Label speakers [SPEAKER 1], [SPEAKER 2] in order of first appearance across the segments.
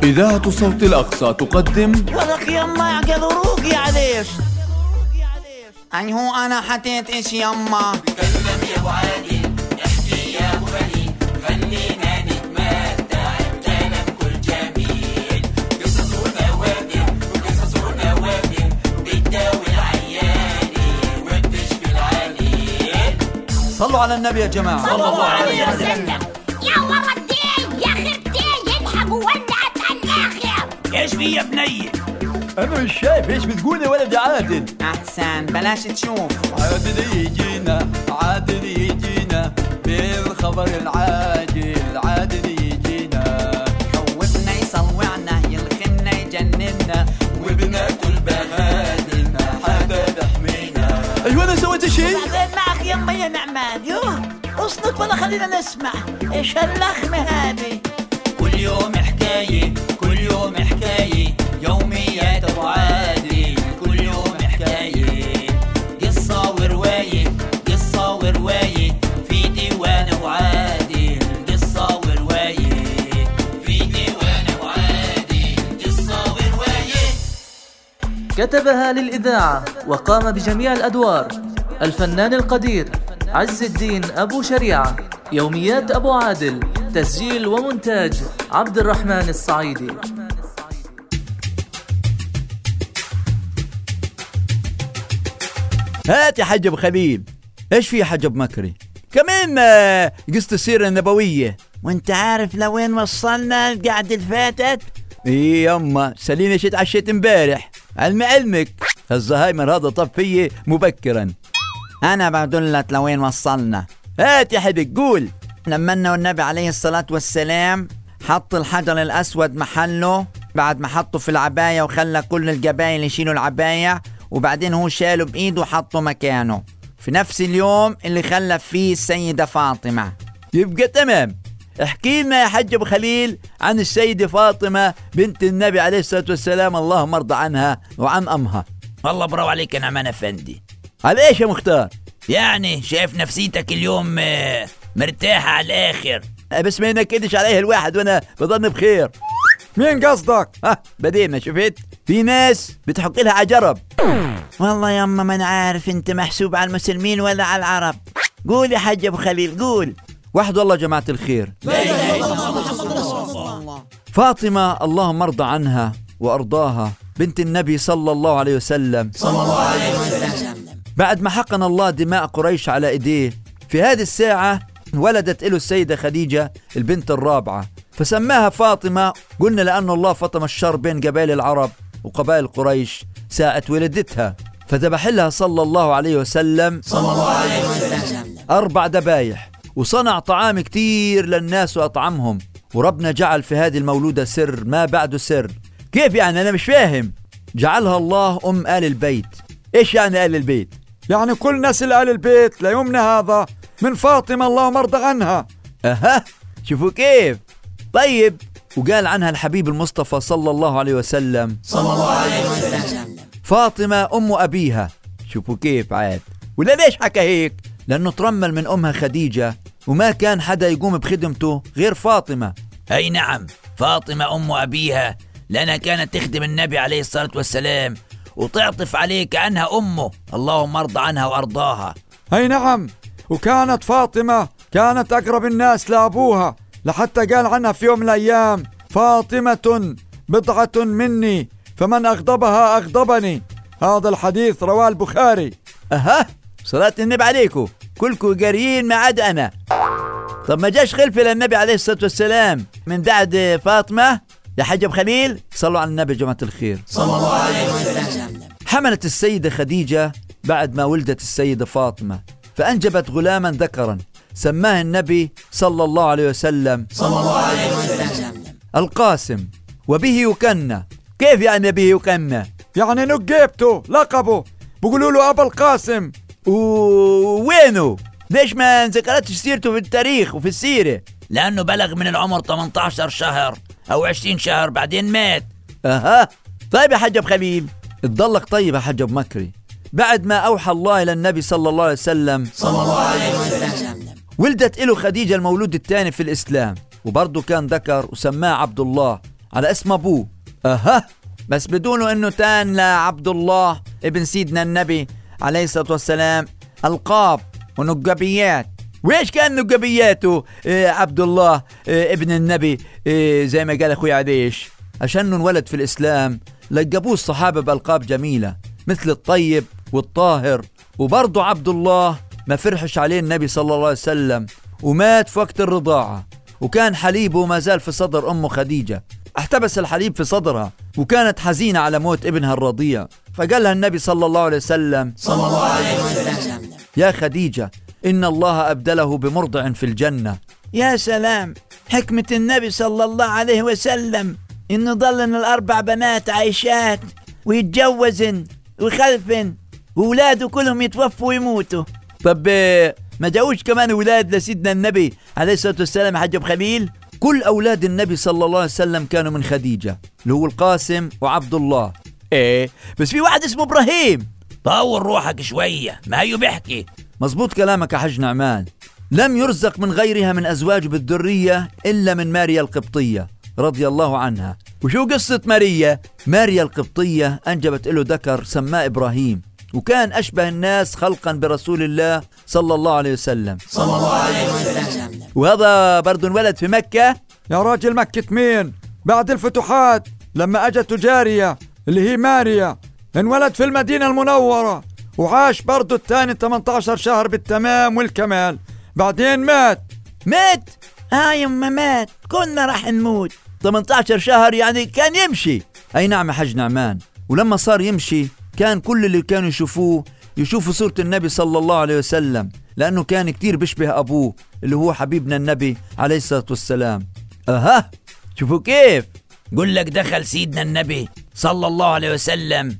[SPEAKER 1] إذاعة صوت الأقصى تقدم
[SPEAKER 2] ولك يما يعقدروك يا ليش أي هو أنا حطيت إيش يما
[SPEAKER 3] تكلم يا أبو عادل، احكي يا أبو خليل، خلينا نتمتع بكلام كل جميل. قصص ونوادر وقصص ونوادر بتداوي العياني وبتشفي العليل.
[SPEAKER 4] صلوا على النبي يا جماعة.
[SPEAKER 3] صلى الله عليه وسلم.
[SPEAKER 5] يا ولدي يا خرتي يلحقوا ولعت على الآخر.
[SPEAKER 3] ايش في يا بني؟
[SPEAKER 4] أنا مش شايف إيش بتقول يا ولد عادل.
[SPEAKER 2] أحسن بلاش تشوف.
[SPEAKER 4] عادل يجينا عادل يجينا بالخبر العاجل، عادل يجينا
[SPEAKER 2] خوفنا يصوعنا يلخمنا يجننا
[SPEAKER 4] وبناكل بهادلنا حدا يحمينا. أيوة أنا سويت شيء؟
[SPEAKER 2] بعدين معك يما يا نعمان. يوه اصنت ولا خلينا نسمع ايش هاللخمة هذه.
[SPEAKER 3] كل يوم حكاية، كل يوم حكاية، يوميات أبو عادل، كل يوم حكاية، قصة ورواية، قصة ورواية، في ديوان أبو عادل، قصة ورواية، في ديوان أبو عادل، قصة ورواية.
[SPEAKER 6] كتبها للإذاعة وقام بجميع الأدوار الفنان القدير عز الدين أبو شريعة. يوميات أبو عادل، تسجيل ومونتاج عبد الرحمن الصعيدي.
[SPEAKER 7] هات يا حاج ابو خليل. ايش في يا حاج ابو مكري؟ كمان قصة السيرة النبوية.
[SPEAKER 2] وانت عارف لوين وصلنا القعدة اللي فاتت؟
[SPEAKER 7] ايه يما سليني شيت عشيت امبارح. علمك الزهايمر هذا طب فيي مبكرا.
[SPEAKER 2] انا بدلت لوين وصلنا.
[SPEAKER 7] هات يا حبيب قول.
[SPEAKER 2] لما انه النبي عليه الصلاة والسلام حط الحجر الأسود محله بعد ما حطه في العباية وخلى كل القبائل يشيلوا العباية، وبعدين هو شاله بإيده وحطه مكانه في نفس اليوم اللي خلف فيه السيدة فاطمة.
[SPEAKER 7] يبقى تمام. احكي لنا يا حاج ابو خليل عن السيدة فاطمة بنت النبي عليه الصلاة والسلام، اللهم ارضى عنها وعن أمها.
[SPEAKER 3] والله برافو عليك يا نعمان أفندي.
[SPEAKER 7] على ايش يا مختار؟
[SPEAKER 3] يعني شايف نفسيتك اليوم مرتاحة على الآخر.
[SPEAKER 7] بس ما ينكدش عليه الواحد وانا بظن بخير.
[SPEAKER 4] مين قصدك؟
[SPEAKER 7] بدينا شفت في ناس بتحق لها عجرب.
[SPEAKER 2] والله يما ما انا عارف انت محسوب على المسلمين ولا على العرب. قول يا حاج ابو خليل قول.
[SPEAKER 7] واحد والله جماعة الخير.
[SPEAKER 3] لا إله إلا الله محمد رسول الله.
[SPEAKER 7] فاطمة اللهم ارضى عنها وارضاها بنت النبي صلى الله عليه وسلم.
[SPEAKER 3] صلى الله عليه وسلم.
[SPEAKER 7] بعد ما حقن الله دماء قريش على ايديه، في هذه الساعة ولدت له السيدة خديجة البنت الرابعة، فسماها فاطمة. قلنا لأن الله فطم الشر بين قبائل العرب وقبائل قريش ساعة ولدتها، فذبح لها صلى الله عليه وسلم 4 ذبايح، وصنع طعام كتير للناس وأطعمهم. وربنا جعل في هذه المولودة سر ما بعده سر. كيف يعني؟ أنا مش فاهم. جعلها الله أم آل البيت. إيش يعني آل البيت؟
[SPEAKER 4] يعني كل نسل آل البيت ليومنا هذا من فاطمة اللهم ارضى عنها.
[SPEAKER 7] أها شوفوا كيف. طيب وقال عنها الحبيب المصطفى صلى الله عليه وسلم فاطمة أم أبيها. شوفوا كيف عاد. ولا ليش حكى هيك؟ لأنه ترمل من أمها خديجة وما كان حدا يقوم بخدمته غير فاطمة.
[SPEAKER 3] أي نعم، فاطمة أم أبيها، لأنها كانت تخدم النبي عليه الصلاة والسلام وتعطف عليه كأنها أمه، اللهم ارضى عنها وأرضاها.
[SPEAKER 4] أي نعم، وكانت فاطمة كانت أقرب الناس لأبوها، لحتى قال عنها في يوم من الأيام فاطمة بضعة مني فمن أغضبها أغضبني. هذا الحديث رواه البخاري.
[SPEAKER 7] أها صلاة النبي عليكم كلكم قاريين ما عدا أنا. طب ما جاش خلفي للنبي عليه الصلاة والسلام من بعد فاطمة يا حاج ابو خليل؟ صلوا على النبي جماعة الخير.
[SPEAKER 3] صلى الله عليه وسلم.
[SPEAKER 7] حملت السيدة خديجة بعد ما ولدت السيدة فاطمة، فأنجبت غلاما ذكرا سماه النبي صلى الله عليه وسلم القاسم، وبه يكنى. كيف يعني به يكنى؟
[SPEAKER 4] يعني نقيبته لقبه، بيقولوا له أبا القاسم.
[SPEAKER 7] وينه؟ ليش ما ذكرتش سيرته في التاريخ وفي السيرة؟
[SPEAKER 3] لأنه بلغ من العمر 18 شهر أو 20 شهر بعدين مات.
[SPEAKER 7] أها طيب يا حاج ابو خليل اتضلك. طيب يا حاج ابو مكري، بعد ما أوحى الله إلى النبي صلى الله عليه وسلم ولدت له خديجة المولود الثاني في الإسلام، وبرضه كان ذكر وسماه عبد الله،
[SPEAKER 2] على اسم أبوه. بس بدونه أنه تان لعبد الله ابن سيدنا النبي عليه الصلاة والسلام ألقاب ونقبيات. وإيش كان نقبياته عبد الله ابن النبي زي ما قال أخوي عديش؟ عشان انولد في الإسلام لقبوه الصحابة بألقاب جميلة مثل الطيب والطاهر. وبرضه عبد الله ما فرحش عليه النبي صلى الله عليه وسلم ومات في وقت الرضاعة، وكان حليبه ما زال في صدر أمه خديجة. احتبس الحليب في صدرها وكانت حزينة على موت ابنها الرضيع، فقال لها النبي صلى الله عليه وسلم يا خديجة إن الله أبدله بمرضع في الجنة.
[SPEAKER 8] يا سلام، حكمة النبي صلى الله عليه وسلم إنه ضلن الأربع بنات عايشات ويتجوزن ويخلفن وولاده كلهم يتوفوا ويموتوا.
[SPEAKER 2] طب ما جاوش كمان ولاد لسيدنا النبي عليه الصلاة والسلام حجب خليل؟ كل أولاد النبي صلى الله عليه وسلم كانوا من خديجة، اللي هو القاسم وعبد الله.
[SPEAKER 8] بس في واحد اسمه إبراهيم.
[SPEAKER 3] طور روحك شوية، ما هيو بيحكي.
[SPEAKER 2] مزبوط كلامك يا حج نعمان. لم يرزق من غيرها من أزواج بالذرية إلا من ماريا القبطية رضي الله عنها. وشو قصة ماريا؟ ماريا القبطية أنجبت له ذكر سماه إبراهيم، وكان أشبه الناس خلقا برسول الله صلى الله عليه وسلم. وهذا برضو انولد في مكة.
[SPEAKER 4] يا راجل مكة مين؟ بعد الفتوحات لما أجت جارية اللي هي ماريا انولد في المدينة المنورة، وعاش برضو الثاني 18 شهر بالتمام والكمال، بعدين مات.
[SPEAKER 8] يما مات، كنا راح نموت.
[SPEAKER 2] 18 شهر يعني كان يمشي. أي نعم يا حج نعمان. ولما صار يمشي كان كل اللي كانوا يشوفوا صورة النبي صلى الله عليه وسلم، لأنه كان كتير بيشبه أبوه اللي هو حبيبنا النبي عليه الصلاة والسلام.
[SPEAKER 3] شوفوا كيف قل لك دخل سيدنا النبي صلى الله عليه وسلم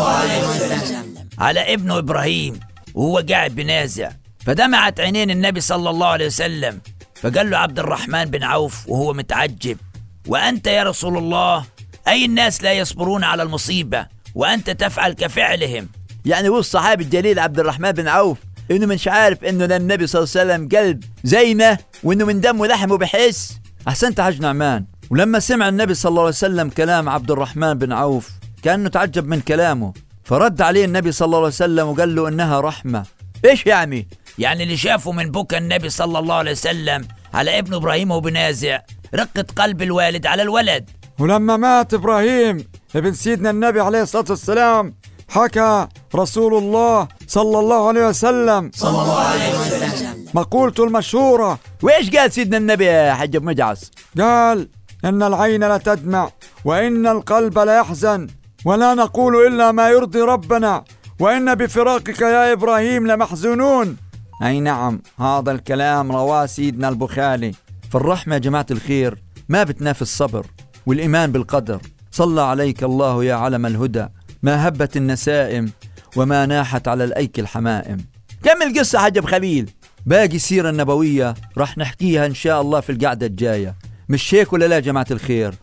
[SPEAKER 3] على ابنه إبراهيم وهو قاعد بنازع، فدمعت عينين النبي صلى الله عليه وسلم، فقال له عبد الرحمن بن عوف وهو متعجب: وأنت يا رسول الله أي الناس لا يصبرون على المصيبة وأنت تفعل كفعلهم؟
[SPEAKER 2] يعني هو الصحابي الجليل عبد الرحمن بن عوف إنه مش عارف إنه للنبي صلى الله عليه وسلم قلب زينا وإنه من دمه لحمه بحس. أحسنت حج نعمان. ولما سمع النبي صلى الله عليه وسلم كلام عبد الرحمن بن عوف كأنه تعجب من كلامه، فرد عليه النبي صلى الله عليه وسلم وقال له إنها رحمة. إيش يعني؟
[SPEAKER 3] يعني اللي شافه من بكى النبي صلى الله عليه وسلم على ابن إبراهيم وهو بنازع رقة قلب الوالد على الولد.
[SPEAKER 4] ولما مات إبراهيم ابن سيدنا النبي عليه الصلاة والسلام حكى رسول الله صلى الله عليه وسلم مقولته المشهورة.
[SPEAKER 2] وإيش قال سيدنا النبي يا حج مجعص؟
[SPEAKER 4] قال: إن العين لتدمع وإن القلب ليحزن ولا نقول إلا ما يرضي ربنا وإن بفراقك يا إبراهيم لمحزونون.
[SPEAKER 2] أي نعم، هذا الكلام رواه سيدنا البخاري. فالرحمة يا جماعة الخير ما بتنافي الصبر والإيمان بالقدر. صلى عليك الله يا علم الهدى، ما هبت النسائم وما ناحت على الأيك الحمائم. كمل قصة حجب خليل. باقي السيرة النبوية راح نحكيها إن شاء الله في القعدة الجاية، مش هيك ولا لا جماعة الخير؟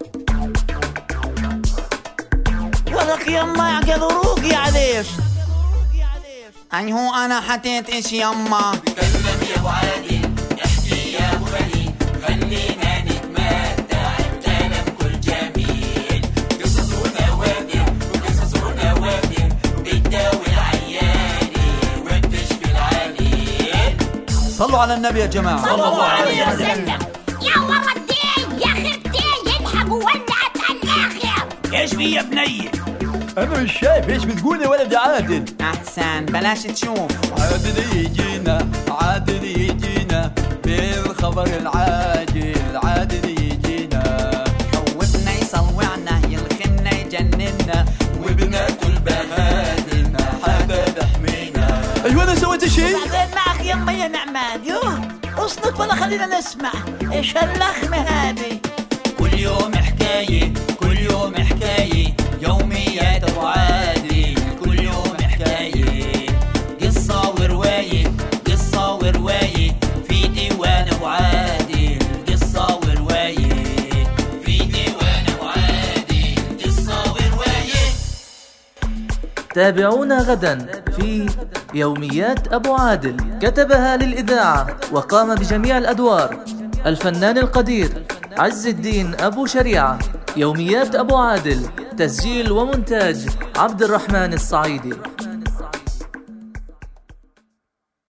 [SPEAKER 8] ولك يما يعقل روقي عليش.
[SPEAKER 9] أي هو أنا حطيت إيش يما؟
[SPEAKER 10] تكلم يا أبو عادل، احكي يا أبو غني، خلينا نتمتع بكلام كل جميل. قصص ونوادر وقصص ونوادر بتداوي العياني وبتشفي العليل.
[SPEAKER 2] صلوا على النبي يا جماعة.
[SPEAKER 5] صلى الله عليه وسلم. يا ولدي يا خرتي يلحقوا ولعت الآخر.
[SPEAKER 3] إيش في يا بني؟
[SPEAKER 2] أنا مش شايف إيش بتقول يا ولد عادل.
[SPEAKER 9] أحسن بلاش تشوف.
[SPEAKER 7] عادل يجينا، عادل يجينا بالخبر العاجل، عادل يجينا
[SPEAKER 9] خوفنا يصلوعنا يلخمنا يجننا
[SPEAKER 7] وبناكل بهادلنا حدا تحمينا.
[SPEAKER 2] أيوة أنا سويت شيء؟
[SPEAKER 8] بعدين معك يما يا نعمان. اصنت ولا خلينا نسمع ايش هاللخمة هذه.
[SPEAKER 10] كل يوم حكاية، كل يوم حكاية، يوميات أبو عادل، كل يوم حكاية، قصة ورواية، قصة ورواية، في ديوان أبو عادل، قصة ورواية، في ديوان أبو عادل، قصة ورواية.
[SPEAKER 6] تابعونا غدا في يوميات أبو عادل. كتبها للإذاعة وقام بجميع الأدوار الفنان القدير عز الدين أبو شريعة. يوميات أبو عادل، تسجيل ومونتاج عبد الرحمن الصعيدي.